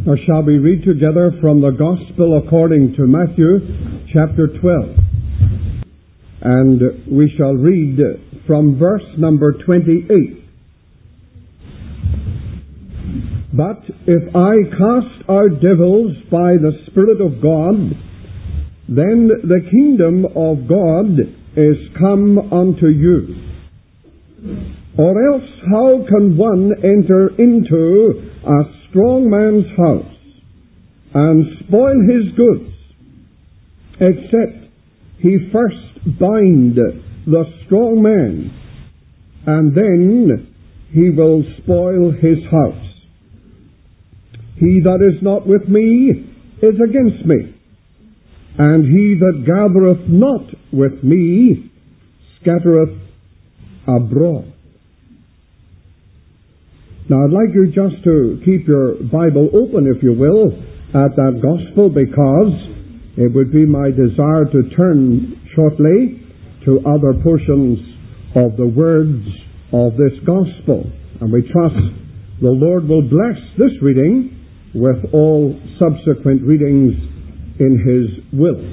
Or shall we read together from the Gospel according to Matthew, chapter 12. And we shall read from verse number 28. But if I cast out devils by the Spirit of God, then the kingdom of God is come unto you. Or else how can one enter into a strong man's house and spoil his goods, except he first bind the strong man, and then he will spoil his house? He that is not with me is against me, and he that gathereth not with me scattereth abroad. Now I'd like you just to keep your Bible open, if you will, at that Gospel, because it would be my desire to turn shortly to other portions of the words of this Gospel. And we trust the Lord will bless this reading with all subsequent readings in His will.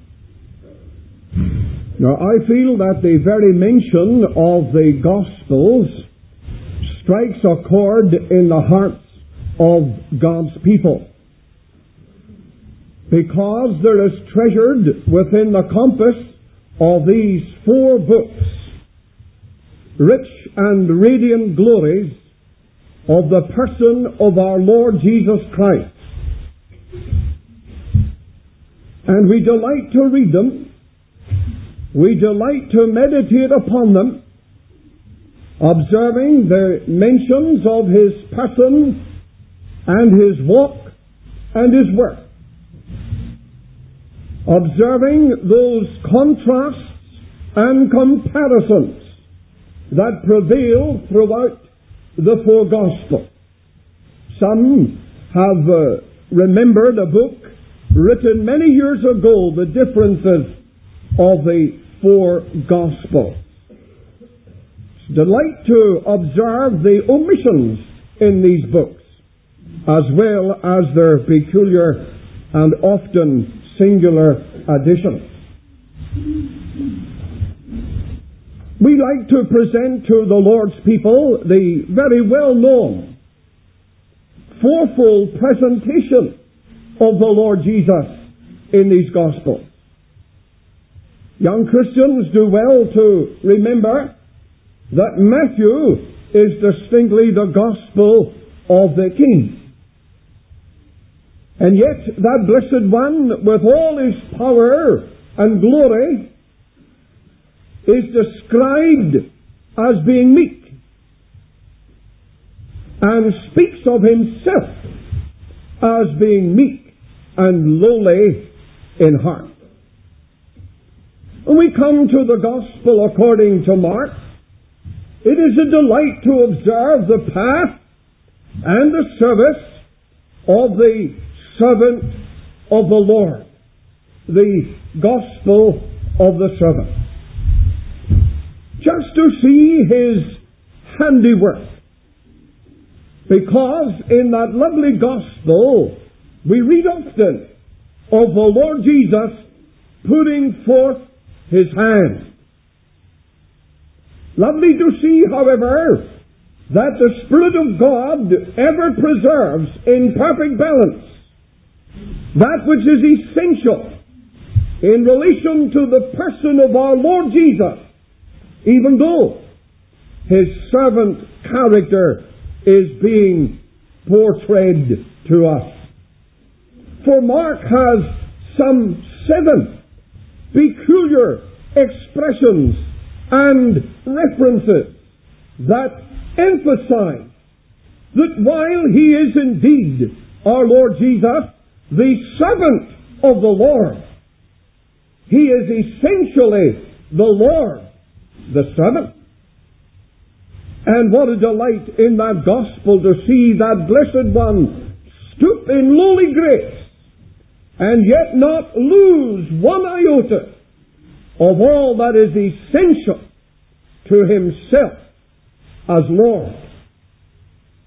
Now I feel that the very mention of the Gospels strikes a chord in the hearts of God's people, because there is treasured within the compass of these 4 books rich and radiant glories of the person of our Lord Jesus Christ. And we delight to read them, we delight to meditate upon them, observing the mentions of His person and His walk and His work, observing those contrasts and comparisons that prevail throughout the 4 Gospels. Some have remembered a book written many years ago, the differences of the 4 Gospels. Delight to observe the omissions in these books, as well as their peculiar and often singular additions. We like to present to the Lord's people the very well-known 4-fold presentation of the Lord Jesus in these Gospels. Young Christians do well to remember that Matthew is distinctly the Gospel of the King. And yet that blessed one, with all his power and glory, is described as being meek, and speaks of himself as being meek and lowly in heart. When we come to the Gospel according to Mark, it is a delight to observe the path and the service of the servant of the Lord, the Gospel of the servant. Just to see his handiwork, because in that lovely Gospel we read often of the Lord Jesus putting forth His hand. Lovely to see, however, that the Spirit of God ever preserves in perfect balance that which is essential in relation to the person of our Lord Jesus, even though His servant character is being portrayed to us. For Mark has some 7 peculiar expressions and references that emphasize that while He is indeed our Lord Jesus, the servant of the Lord, He is essentially the Lord, the servant. And what a delight in that Gospel to see that blessed one stoop in lowly grace and yet not lose one iota of all that is essential to Himself as Lord.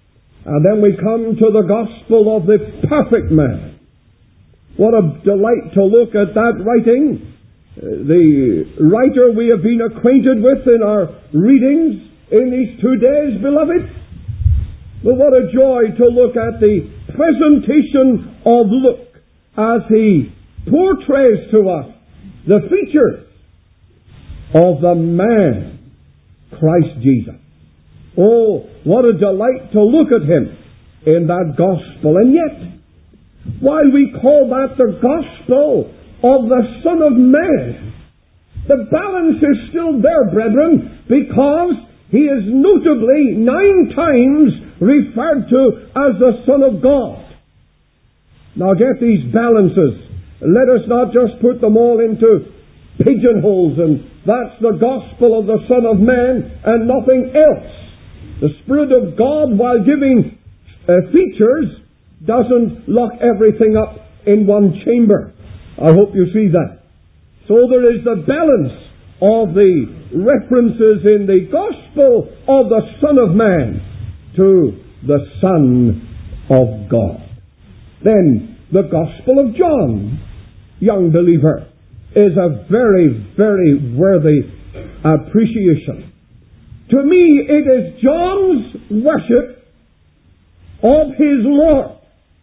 And then we come to the gospel of the perfect man. What a delight to look at that writing. The writer we have been acquainted with in our readings in these 2 days, beloved. But what a joy to look at the presentation of Luke as he portrays to us the features of the man, Christ Jesus. Oh, what a delight to look at him in that gospel. And yet, while we call that the gospel of the Son of Man, the balance is still there, brethren, because he is notably 9 times referred to as the Son of God. Now get these balances. Let us not just put them all into pigeonholes and that's the gospel of the Son of Man and nothing else. The Spirit of God, while giving features, doesn't lock everything up in one chamber. I hope you see that. So there is the balance of the references in the gospel of the Son of Man to the Son of God. Then the Gospel of John, young believer, is a very, very worthy appreciation. To me, it is John's worship of his Lord.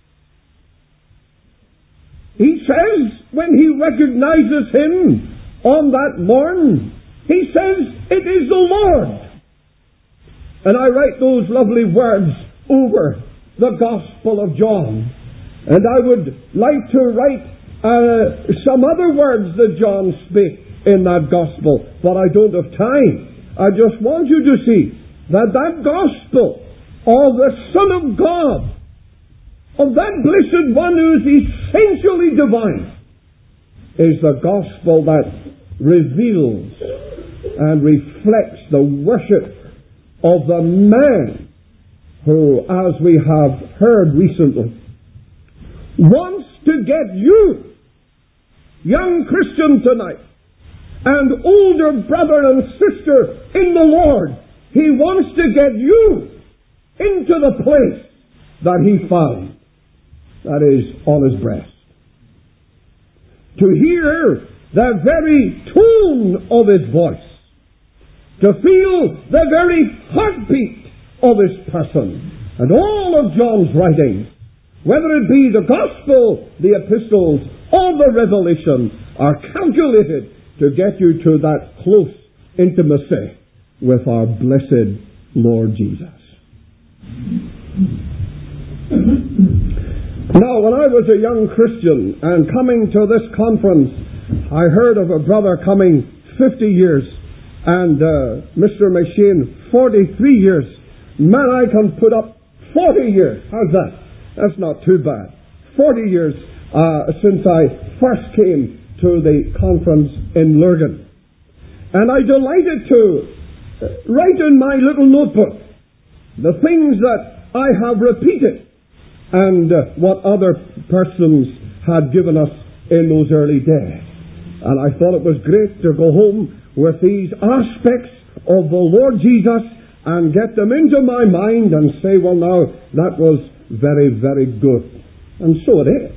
He says, when he recognizes him on that morn, he says, "It is the Lord." And I write those lovely words over the Gospel of John. And I would like to write some other words that John spake in that Gospel, but I don't have time. I just want you to see that that Gospel of the Son of God, of that blessed one who is essentially divine, is the Gospel that reveals and reflects the worship of the man who, as we have heard recently, wants to get you, young Christian tonight, and older brother and sister in the Lord, he wants to get you into the place that he found, that is, on his breast. To hear the very tone of his voice, to feel the very heartbeat of his person. And all of John's writings, whether it be the Gospel, the epistles, or the Revelation, are calculated to get you to that close intimacy with our blessed Lord Jesus. Now, when I was a young Christian and coming to this conference, I heard of a brother coming 50 years and Mr. McShane 43 years. Man, I can put up 40 years. How's that? That's not too bad. 40 years since I first came to the conference in Lurgan. And I delighted to write in my little notebook the things that I have repeated and what other persons had given us in those early days. And I thought it was great to go home with these aspects of the Lord Jesus and get them into my mind and say, well, now, that was very, very good. And so it is.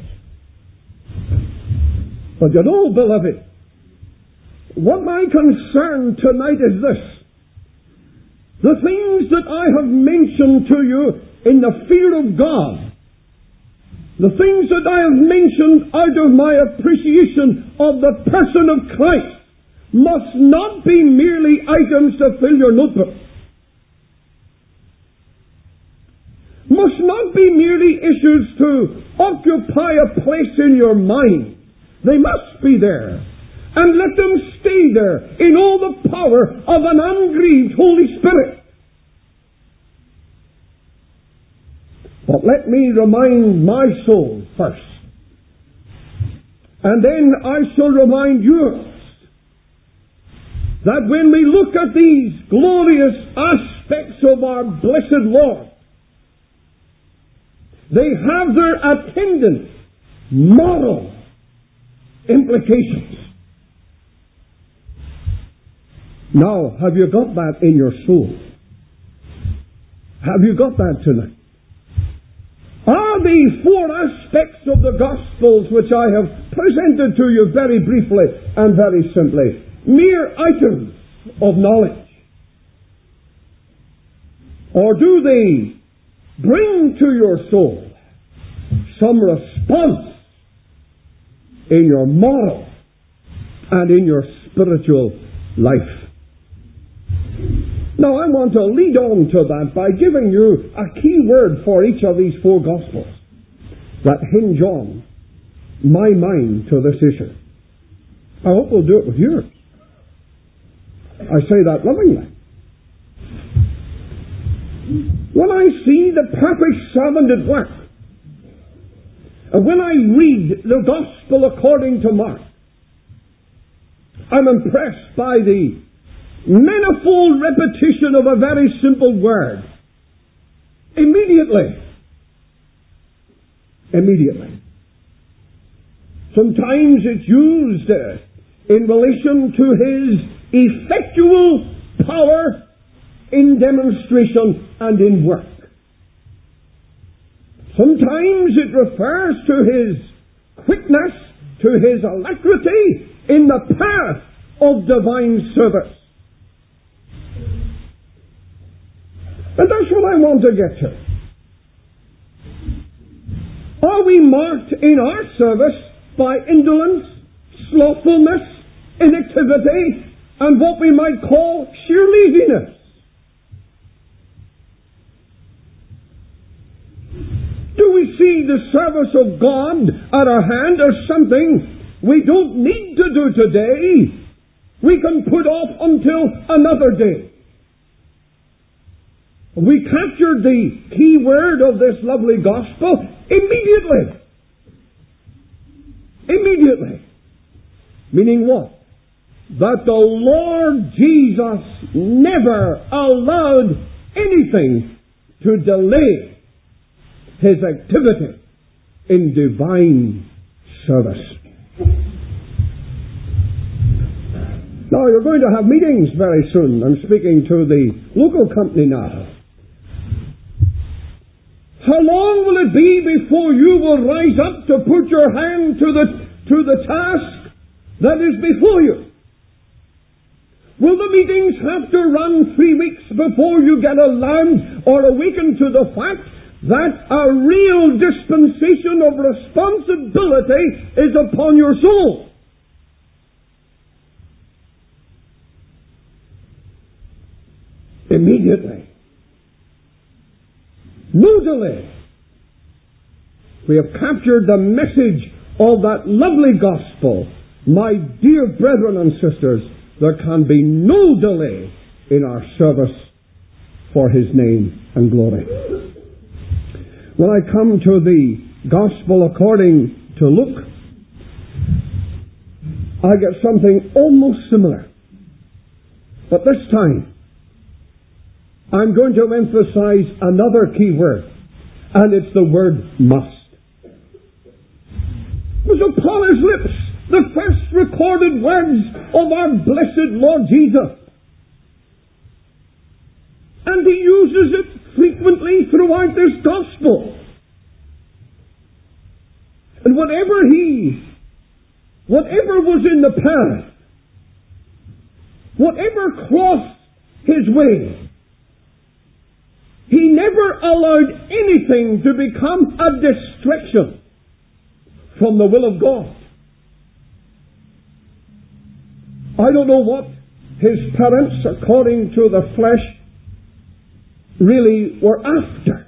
But you know, beloved, what my concern tonight is this. The things that I have mentioned to you in the fear of God, the things that I have mentioned out of my appreciation of the person of Christ, must not be merely items to fill your notebook. Must not be merely issues to occupy a place in your mind. They must be there. And let them stay there in all the power of an ungrieved Holy Spirit. But let me remind my soul first. And then I shall remind yours that when we look at these glorious aspects of our blessed Lord, they have their attendant moral implications. Now, have you got that in your soul? Have you got that tonight? the four aspects of the Gospels which I have presented to you very briefly and very simply. Mere items of knowledge. Or do they bring to your soul some response in your moral and in your spiritual life? Now I want to lead on to that by giving you a key word for each of these four Gospels that hinge on my mind to this issue. I hope we'll do it with yours. I say that lovingly. When I see the perfect servant at work, and when I read the Gospel according to Mark, I'm impressed by the manifold repetition of a very simple word. Immediately. Immediately. Sometimes it's used in relation to his effectual power in demonstration and in work. Sometimes it refers to his quickness, to his alacrity in the path of divine service. And that's what I want to get to. Are we marked in our service by indolence, slothfulness, inactivity, and what we might call sheer laziness? Do we see the service of God at our hand as something we don't need to do today? We can put off until another day. We captured the key word of this lovely gospel immediately. Immediately. Meaning what? That the Lord Jesus never allowed anything to delay his activity in divine service. Now, you're going to have meetings very soon. I'm speaking to the local company now. How long will it be before you will rise up to put your hand to the task that is before you? Will the meetings have to run 3 weeks before you get alarmed or awakened to the fact that a real dispensation of responsibility is upon your soul? Immediately. No delay. We have captured the message of that lovely gospel. My dear brethren and sisters, there can be no delay in our service for His name and glory. When I come to the gospel according to Luke, I get something almost similar. But this time, I'm going to emphasize another key word, and it's the word must. It was upon His lips, the first recorded words of our blessed Lord Jesus. And He uses it frequently throughout this gospel. And whatever was in the path, whatever crossed His way, He never allowed anything to become a distraction from the will of God. I don't know what His parents, according to the flesh, really were after.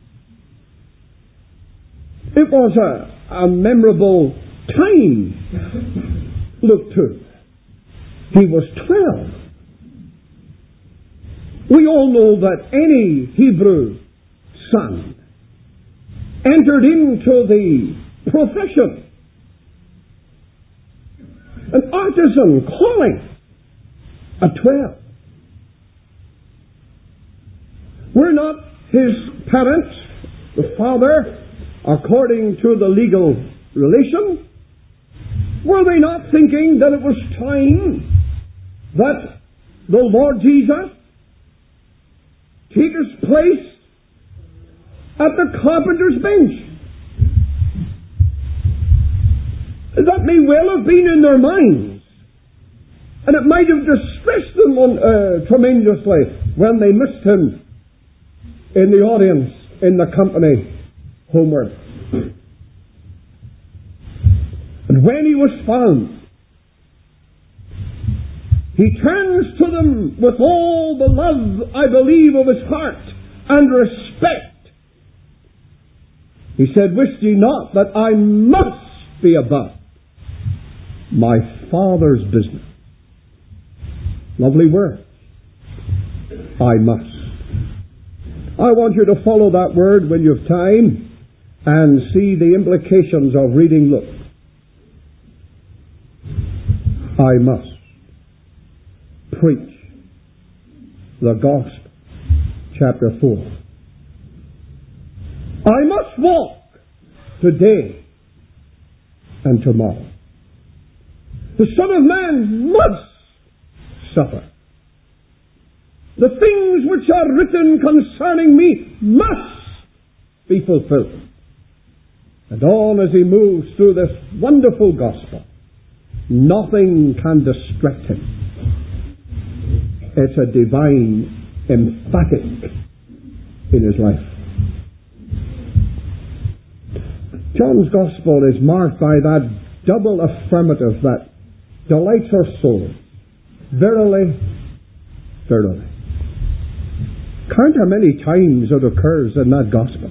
It was a memorable time, Luke 2. He was 12. We all know that any Hebrew son entered into the profession, an artisan calling, at 12. Were not his parents, the father, according to the legal relation, were they not thinking that it was time that the Lord Jesus take His place at the carpenter's bench may well have been in their minds. And it might have distressed them tremendously when they missed him in the audience, in the company, homeward. And when he was found, he turns to them with all the love, I believe, of his heart and respect. He said, "Wist ye not that I must be about my Father's business?" Lovely word. I must. I want you to follow that word when you have time and see the implications of reading Luke. I must preach the gospel. Chapter 4. I must walk today and tomorrow. The Son of Man must suffer. The things which are written concerning me must be fulfilled. And on as he moves through this wonderful gospel, nothing can distract him. It's a divine emphatic in his life. John's gospel is marked by that double affirmative that delights our soul. Verily, verily. Count how many times it occurs in that gospel.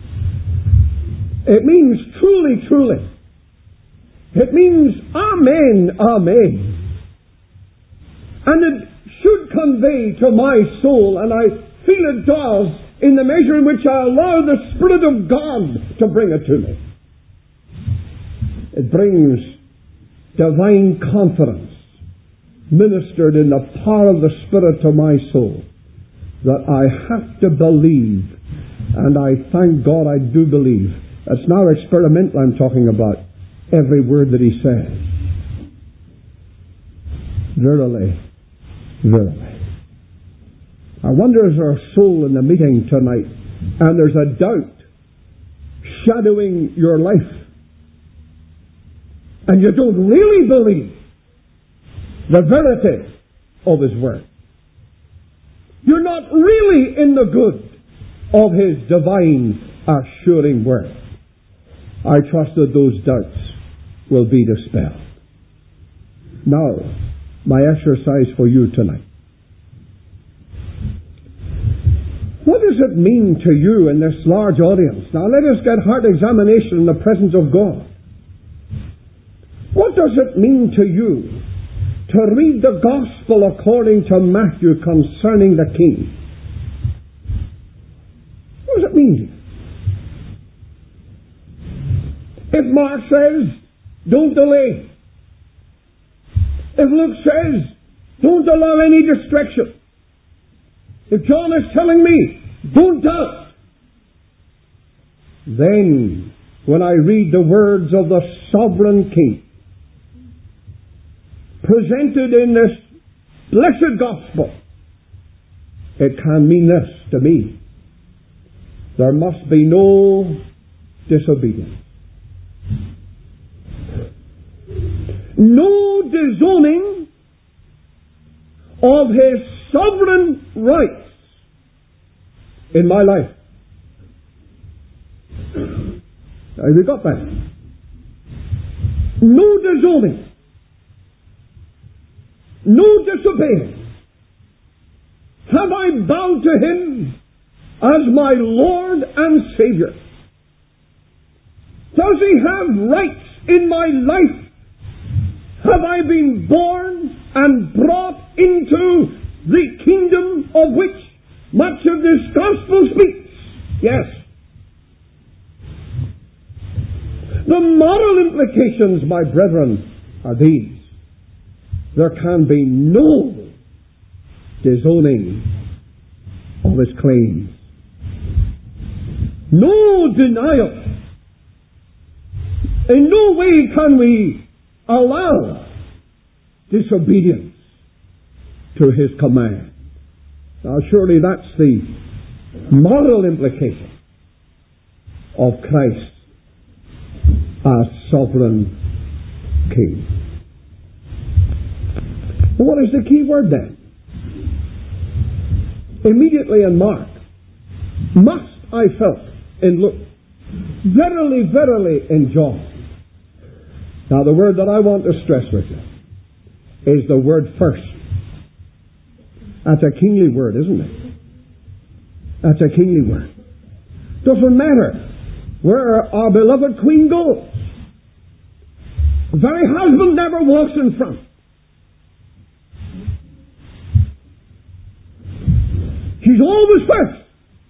It means truly, truly. It means amen, amen. And it should convey to my soul, and I feel it does, in the measure in which I allow the Spirit of God to bring it to me. It brings divine confidence, ministered in the power of the Spirit to my soul, that I have to believe, and I thank God I do believe. It's not experimental I'm talking about, every word that he says. Verily, verily. I wonder, is there a soul in the meeting tonight, and there's a doubt shadowing your life, and you don't really believe the verity of his word. You're not really in the good of his divine assuring word. I trust that those doubts will be dispelled. Now, my exercise for you tonight. What does it mean to you in this large audience? Now let us get heart examination in the presence of God. What does it mean to you to read the gospel according to Matthew concerning the King? What does it mean to you? If Mark says, don't delay. If Luke says, don't allow any distraction. If John is telling me, don't doubt. Then, when I read the words of the sovereign King, presented in this blessed gospel, it can mean this to me. There must be no disobedience. No disowning of his sovereign rights in my life. Have you got that? No disowning. No disobeying. Have I bowed to him as my Lord and Savior? Does he have rights in my life? Have I been born and brought into the kingdom of which much of this gospel speaks? Yes. The moral implications, my brethren, are these. There can be no disowning of his claims. No denial. In no way can we allow disobedience to his command. Now surely that's the moral implication of Christ as sovereign King. And what is the key word then? Immediately in Mark, must I felt in Luke, verily, verily in John. Now the word that I want to stress with you is the word first. That's a kingly word, isn't it? That's a kingly word. Doesn't matter where our beloved Queen goes. The very husband never walks in front. She's always first.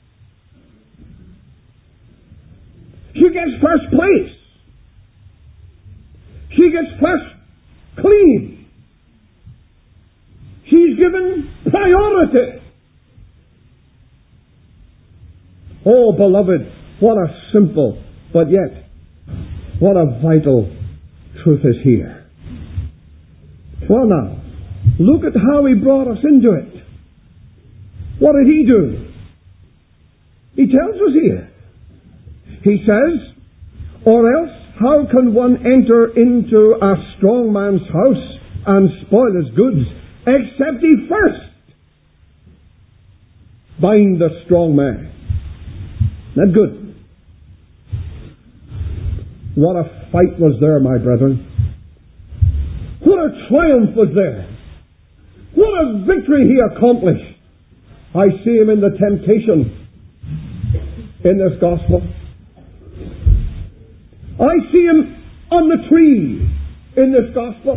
She gets first place. She gets first clean. She's given priority. Oh, beloved, what a simple, but yet, what a vital truth is here. Well now, look at how he brought us into it. What did he do? He tells us here. He says, or else how can one enter into a strong man's house and spoil his goods, except he first bind the strong man? Not good. What a fight was there, my brethren. What a triumph was there. What a victory he accomplished. I see him in the temptation in this gospel. I see him on the tree in this gospel.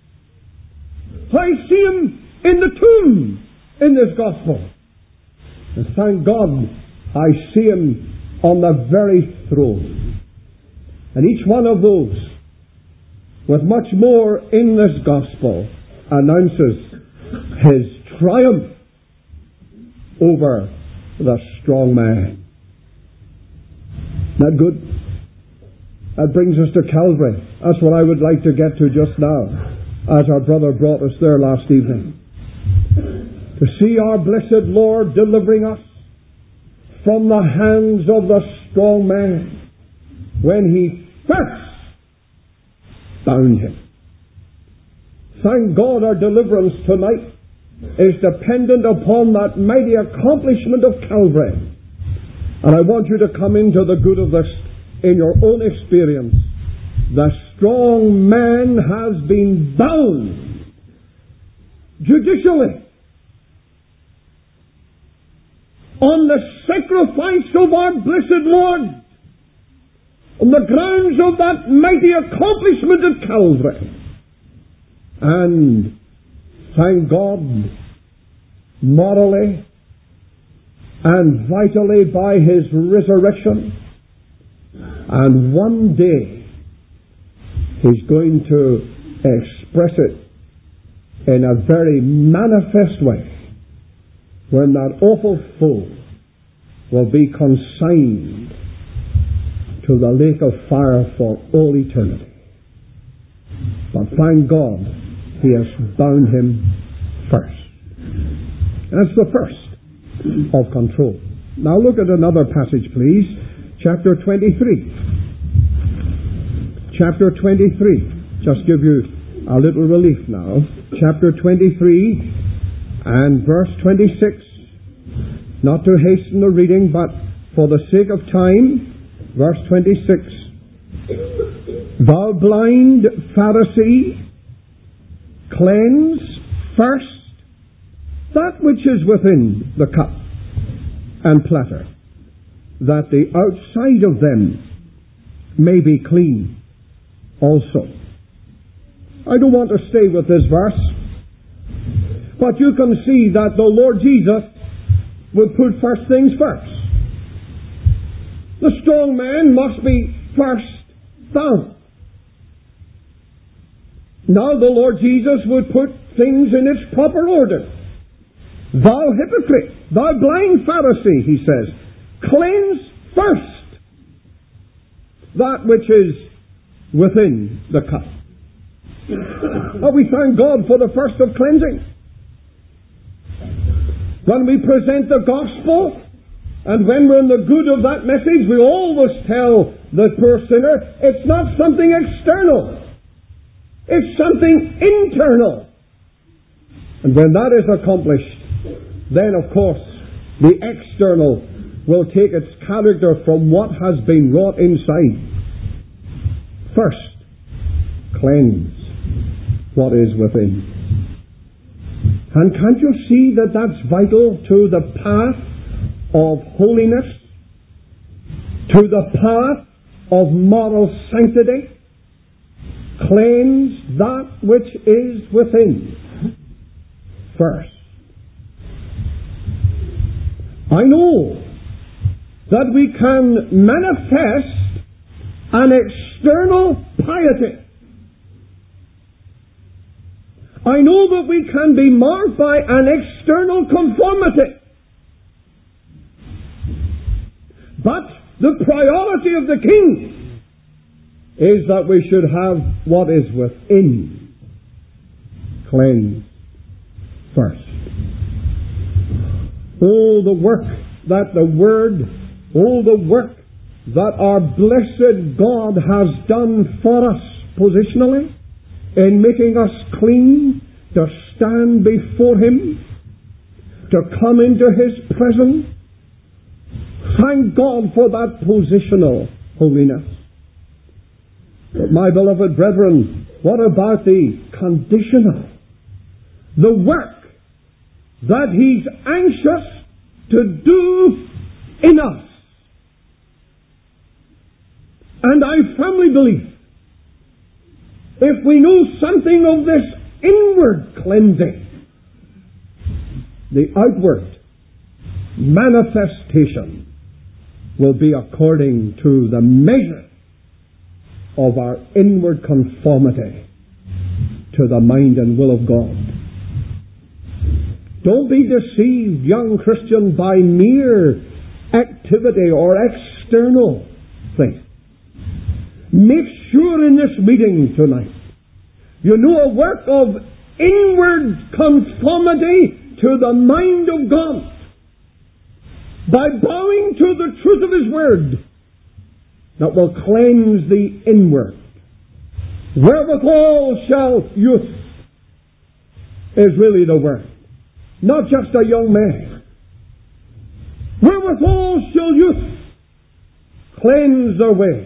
I see him in the tomb in this gospel. And thank God I see him on the very throne. And each one of those, with much more in this gospel, announces his triumph over the strong man. Not good? That brings us to Calvary. That's what I would like to get to just now, as our brother brought us there last evening. To see our blessed Lord delivering us from the hands of the strong man when he first bound him. Thank God our deliverance tonight is dependent upon that mighty accomplishment of Calvary. And I want you to come into the good of this in your own experience. The strong man has been bound judicially on the sacrifice of our blessed Lord, on the grounds of that mighty accomplishment at Calvary. And thank God, morally and vitally by his resurrection, and one day he's going to express it in a very manifest way when that awful foe will be consigned to the lake of fire for all eternity. But thank God, he has bound him first. That's the first of control. Now look at another passage, please. Chapter 23. Chapter 23. Just give you a little relief now. Chapter 23 and verse 26. Not to hasten the reading, but for the sake of time, verse 26. Thou blind Pharisee, cleanse first that which is within the cup and platter, that the outside of them may be clean also. I don't want to stay with this verse, but you can see that the Lord Jesus would put first things first. The strong man must be first bound. Now the Lord Jesus would put things in its proper order. Thou hypocrite, thou blind Pharisee, he says, cleanse first that which is within the cup. Well, we thank God for the first of cleansing. When we present the gospel, and when we're in the good of that message, we always tell the poor sinner, it's not something external. It's something internal. And when that is accomplished, then of course the external will take its character from what has been wrought inside. First, cleanse what is within. And can't you see that that's vital to the path of holiness, to the path of moral sanctity? Cleanse that which is within first. I know that we can manifest an external piety. I know that we can be marked by an external conformity. But the priority of the King is that we should have what is within cleansed first. Oh, the work that the Word, oh, the work that our blessed God has done for us positionally in making us clean to stand before Him, to come into His presence. Thank God for that positional holiness. But my beloved brethren, what about the conditional? The work that He's anxious to do in us. And I firmly believe, if we know something of this inward cleansing, the outward manifestation will be according to the measure of our inward conformity to the mind and will of God. Don't be deceived, young Christian, by mere activity or external things. Make sure in this meeting tonight you know a work of inward conformity to the mind of God by bowing to the truth of His Word that will cleanse the inward. Wherewithal shall youth is really the word, not just a young man. Wherewithal shall youth cleanse their way?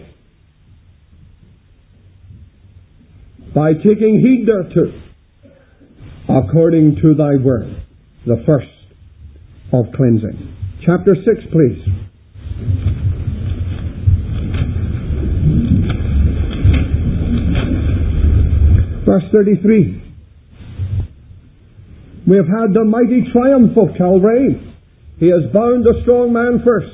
By taking heed thereto, according to Thy word, the first of cleansing. Chapter 6, please. Verse 33. We have had the mighty triumph of Calvary. He has bound the strong man first.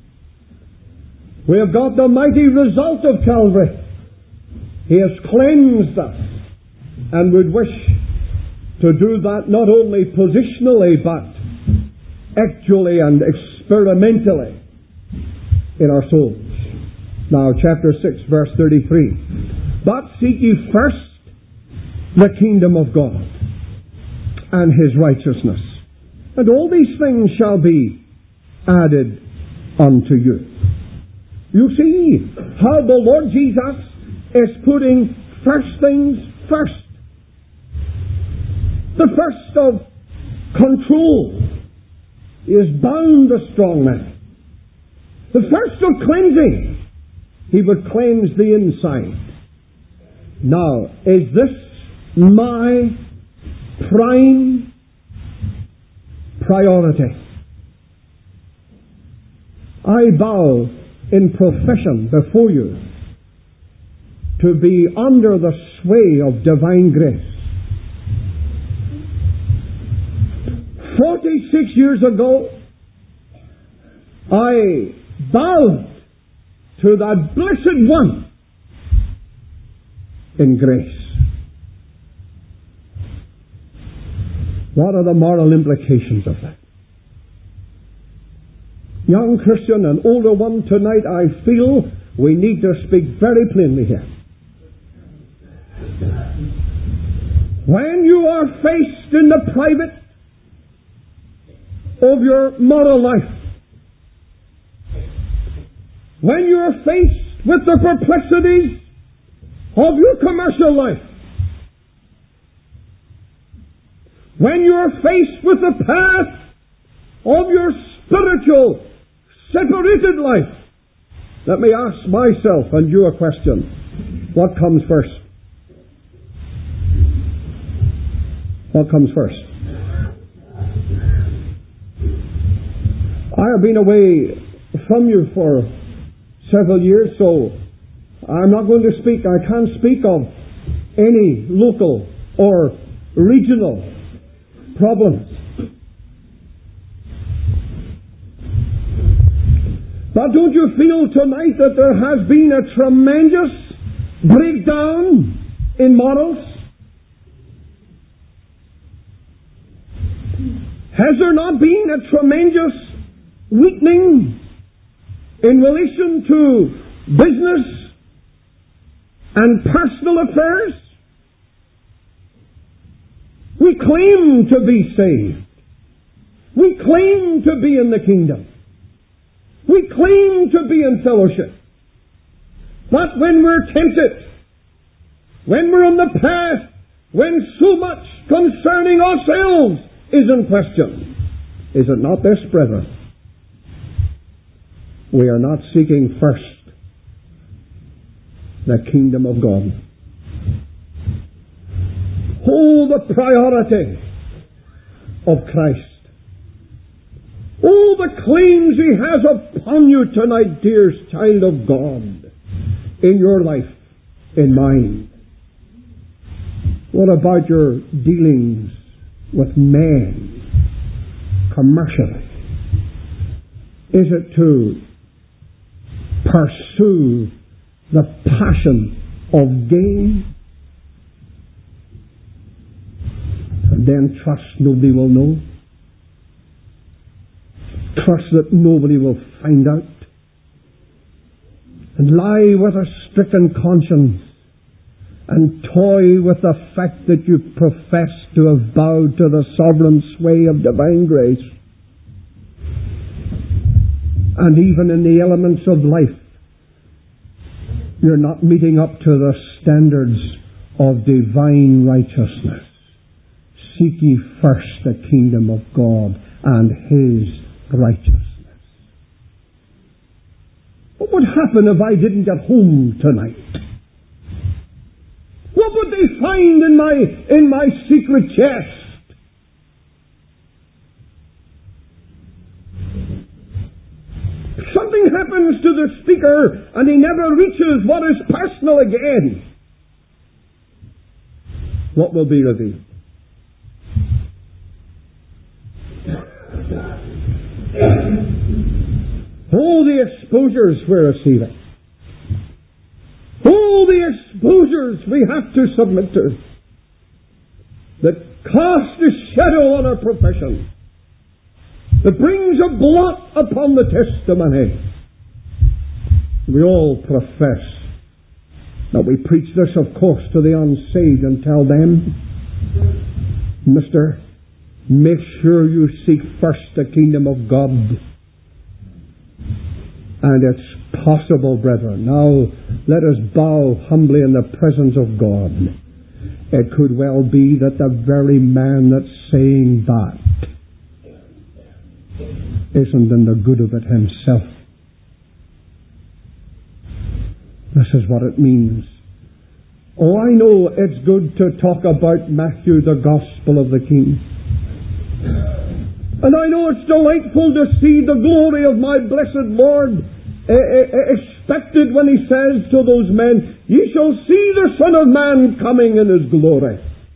We have got the mighty result of Calvary. He has cleansed us, and would wish to do that not only positionally but actually and experimentally in our souls. Now, chapter 6, verse 33. But seek ye first the kingdom of God and His righteousness, and all these things shall be added unto you. You see how the Lord Jesus is putting first things first. The first of control is bound the strong man. The first of cleansing, He would cleanse the inside. Now, is this my prime priority? I bow in profession before you to be under the sway of divine grace. 46 years ago, I bowed to that blessed one in grace. What are the moral implications of that? Young Christian and older one, tonight I feel we need to speak very plainly here. When you are faced in the private of your moral life, when you are faced with the perplexities of your commercial life, when you're faced with the path of your spiritual, separated life, let me ask myself and you a question. What comes first? What comes first? I have been away from you for several years, so I'm not going to speak. I can't speak of any local or regional problems. But don't you feel tonight that there has been a tremendous breakdown in morals? Has there not been a tremendous weakening in relation to business and personal affairs? We claim to be saved. We claim to be in the kingdom. We claim to be in fellowship. But when we're tempted, when we're on the path, when so much concerning ourselves is in question, is it not this, brethren? We are not seeking first the kingdom of God. Oh, the priority of Christ. Oh, the claims He has upon you tonight, dear child of God, in your life, in mine. What about your dealings with men commercially? Is it to pursue the passion of gain and then trust nobody will know? Trust that nobody will find out, and lie with a stricken conscience and toy with the fact that you profess to have bowed to the sovereign sway of divine grace. And even in the elements of life, you're not meeting up to the standards of divine righteousness. Seek ye first the kingdom of God and His righteousness. What would happen if I didn't get home tonight? What would they find in my secret chest? Something happens to the speaker and he never reaches what is personal again. What will be revealed? Oh, the exposures we're receiving. Oh, the exposures we have to submit to, that cast a shadow on our profession, that brings a blot upon the testimony. We all profess that we preach this, of course, to the unsaved and tell them, Mister, make sure you seek first the kingdom of God. And it's possible, brethren. Now, let us bow humbly in the presence of God. It could well be that the very man that's saying that isn't in the good of it himself. This is what it means. Oh, I know it's good to talk about Matthew, the gospel of the King. And I know it's delightful to see the glory of my blessed Lord expected when He says to those men, ye shall see the Son of Man coming in His glory.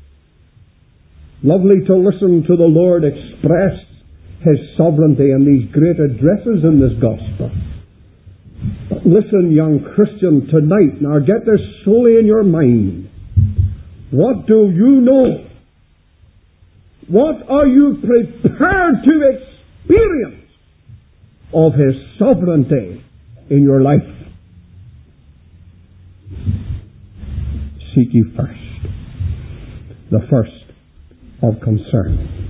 Lovely to listen to the Lord express His sovereignty in these great addresses in this gospel. But listen, young Christian, tonight, now get this solely in your mind. What do you know? What are you prepared to experience of His sovereignty in your life? Seek ye first the first of concern.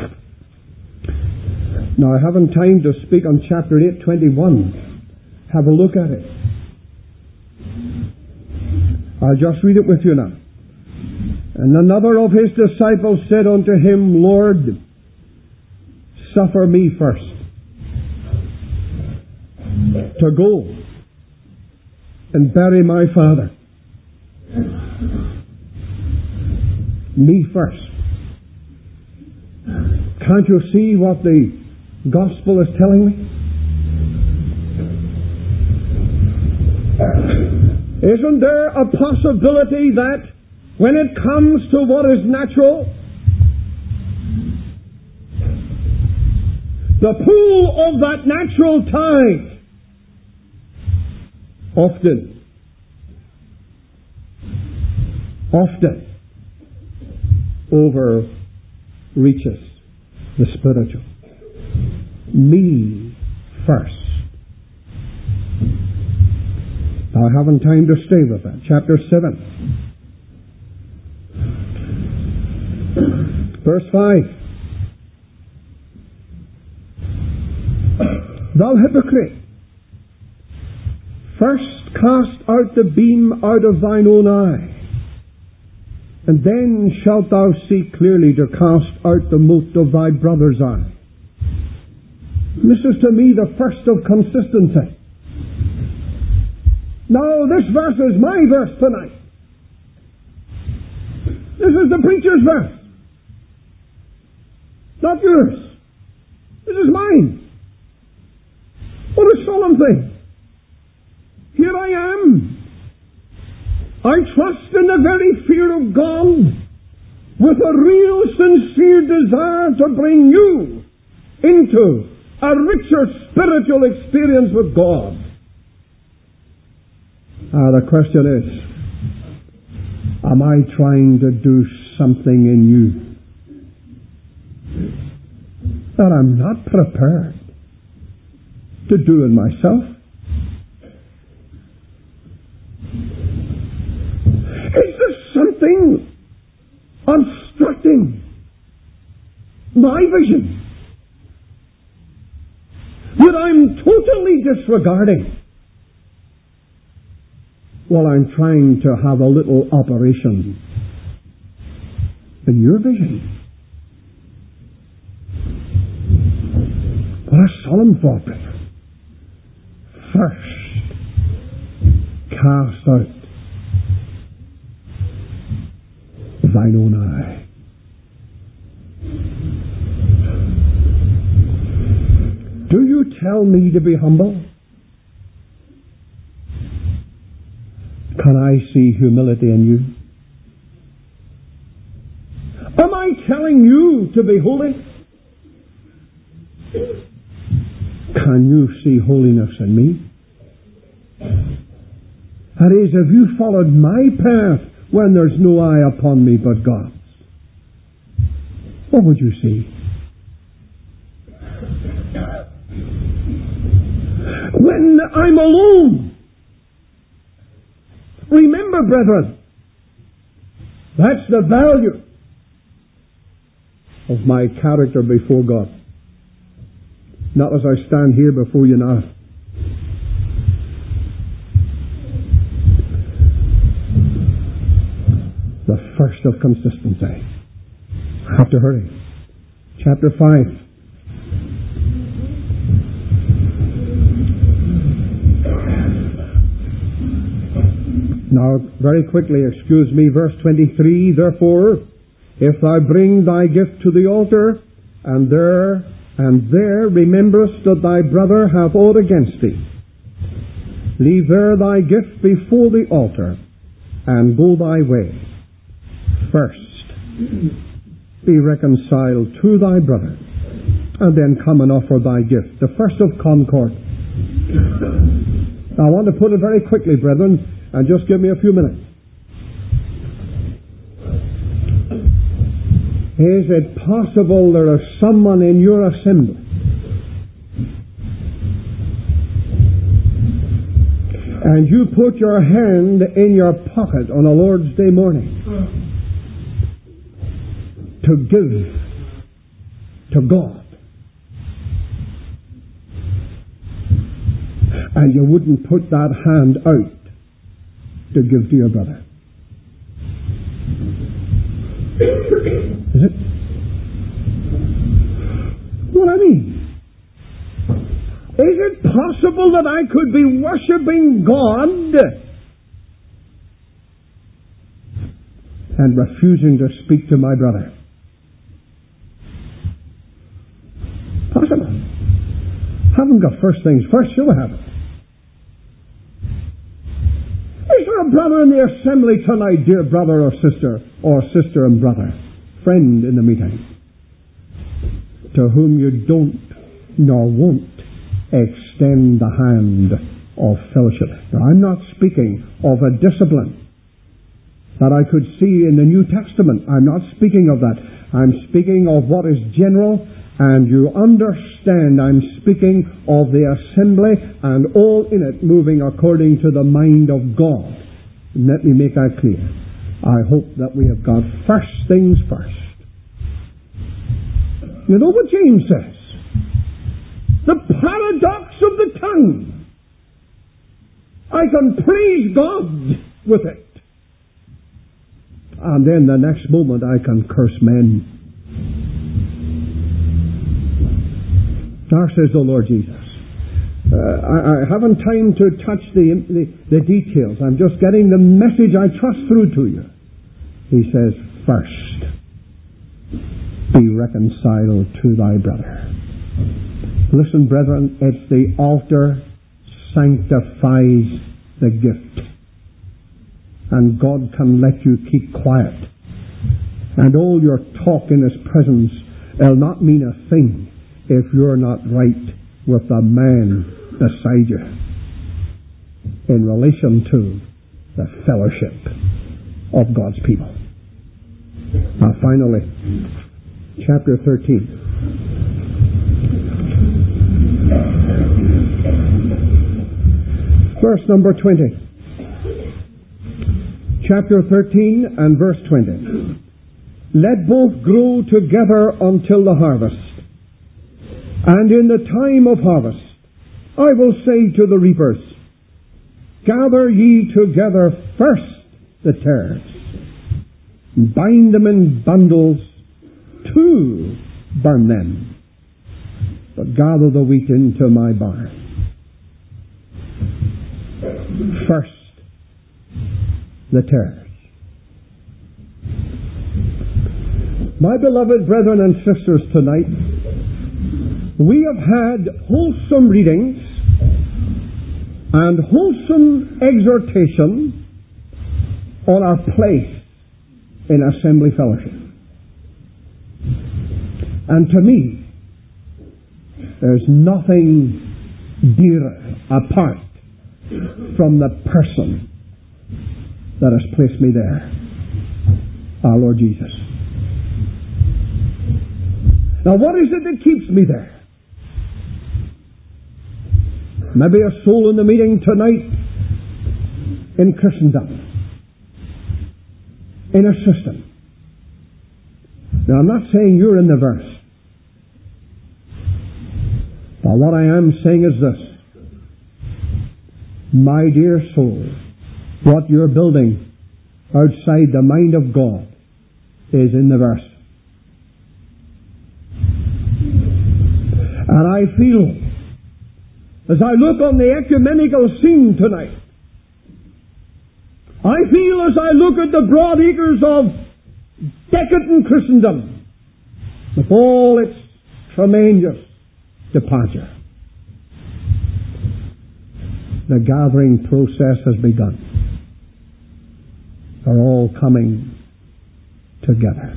Now, I haven't time to speak on chapter 8:21. Have a look at it. I'll just read it with you now. And another of his disciples said unto him, Lord, suffer me first to go and bury my father. Me first. Can't you see what the gospel is telling me? Isn't there a possibility that when it comes to what is natural, the pull of that natural tide often overreaches the spiritual? Me first. Now, I haven't time to stay with that. Chapter 7. Verse 5. Thou hypocrite, first cast out the beam out of thine own eye, and then shalt thou see clearly to cast out the mote of thy brother's eye. This is to me the first of consistency. Now, this verse is my verse tonight. This is the preacher's verse. Not yours. This is mine. What a solemn thing. Here I am. I trust in the very fear of God with a real sincere desire to bring you into a richer spiritual experience with God. The question is, am I trying to do something in you that I'm not prepared to do in myself? Is there something obstructing my vision that I'm totally disregarding while I'm trying to have a little operation in your vision? What a solemn thought, brother. First, cast out thine own eye. Do you tell me to be humble? Can I see humility in you? Am I telling you to be holy? Can you see holiness in me? That is, have you followed my path when there's no eye upon me but God's? What would you see? When I'm alone, remember, brethren, that's the value of my character before God. Not as I stand here before you now. The first of consistency. I have to hurry. Chapter 5. Now, very quickly, excuse me, verse 23, Therefore, if thou bring thy gift to the altar, and there rememberest that thy brother hath aught against thee, leave there thy gift before the altar, and go thy way. First, be reconciled to thy brother, and then come and offer thy gift. The first of concord. Now, I want to put it very quickly, brethren, and just give me a few minutes. Is it possible there is someone in your assembly and you put your hand in your pocket on a Lord's Day morning to give to God, and you wouldn't put that hand out to give to your brother? Is it? What I mean? Is it possible that I could be worshipping God and refusing to speak to my brother? Possible. Haven't got first things first, sure I haven't. Is there a brother in the assembly tonight, dear brother or sister and brother, friend in the meeting, to whom you don't nor won't extend the hand of fellowship? Now, I'm not speaking of a discipline that I could see in the New Testament. I'm not speaking of that. I'm speaking of what is general, and you understand I'm speaking of the assembly and all in it moving according to the mind of God. And let me make that clear. I hope that we have got first things first. You know what James says? The paradox of the tongue. I can praise God with it, and then the next moment I can curse men. There says the Lord Jesus. I haven't time to touch the details. I'm just getting the message I trust through to you. He says, first, be reconciled to thy brother. Listen, brethren, it's the altar sanctifies the gift. And God can let you keep quiet. And all your talk in His presence will not mean a thing if you're not right with the man beside you in relation to the fellowship of God's people. Now finally, chapter 13. Verse number 20. Chapter 13 and verse 20. Let both grow together until the harvest. And in the time of harvest, I will say to the reapers, gather ye together first the tares, bind them in bundles to burn them, but gather the wheat into my barn. First, the tares. My beloved brethren and sisters, tonight, we have had wholesome readings and wholesome exhortation on our place in assembly fellowship. And to me, there's nothing dearer apart from the person that has placed me there, our Lord Jesus. Now, what is it that keeps me there? Maybe a soul in the meeting tonight in Christendom, in a system. Now, I'm not saying you're in the verse. But what I am saying is this. My dear soul, what you're building outside the mind of God is in the verse. And I feel, as I look on the ecumenical scene tonight, I feel as I look at the broad acres of decadent Christendom, with all its tremendous departure, the gathering process has begun. They're all coming together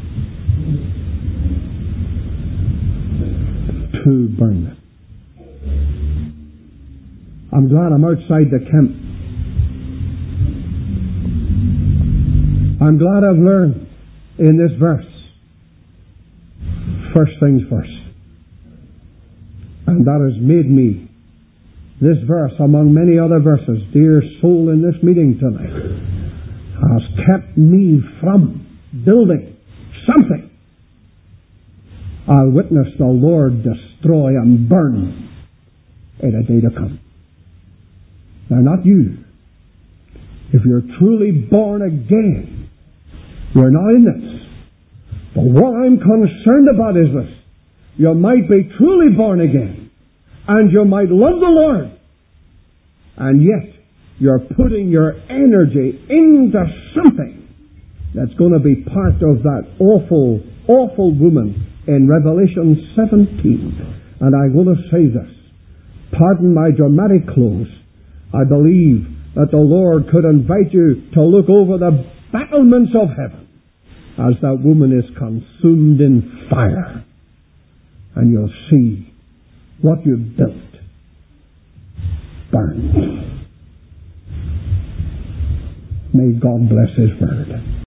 to burn them. I'm glad I'm outside the camp. I'm glad I've learned in this verse, first things first. And that has made me, this verse among many other verses, dear soul in this meeting tonight, has kept me from building something I'll witness the Lord destroy and burn in a day to come. Now, not you. If you're truly born again, We're not in this. But what I'm concerned about is this. You might be truly born again, and you might love the Lord, and yet you're putting your energy into something that's going to be part of that awful, awful woman in Revelation 17. And I'm going to say this. Pardon my dramatic close. I believe that the Lord could invite you to look over the battlements of heaven as that woman is consumed in fire. And you'll see what you've built burned. May God bless His word.